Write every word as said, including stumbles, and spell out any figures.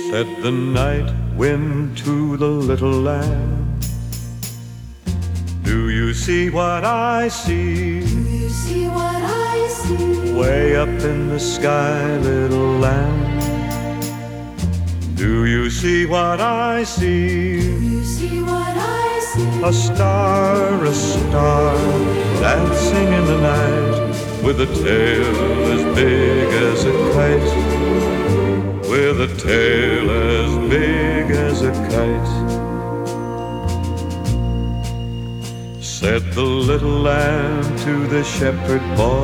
Said the night wind to the little lamb, do you see what I see? Do you see what I see? Way up in the sky, little lamb, do you see what I see? Do you see what I see? A star, a star, dancing in the night, with a tail as big as a kite, with a tail as big as a kite. Said the little lamb to the shepherd boy,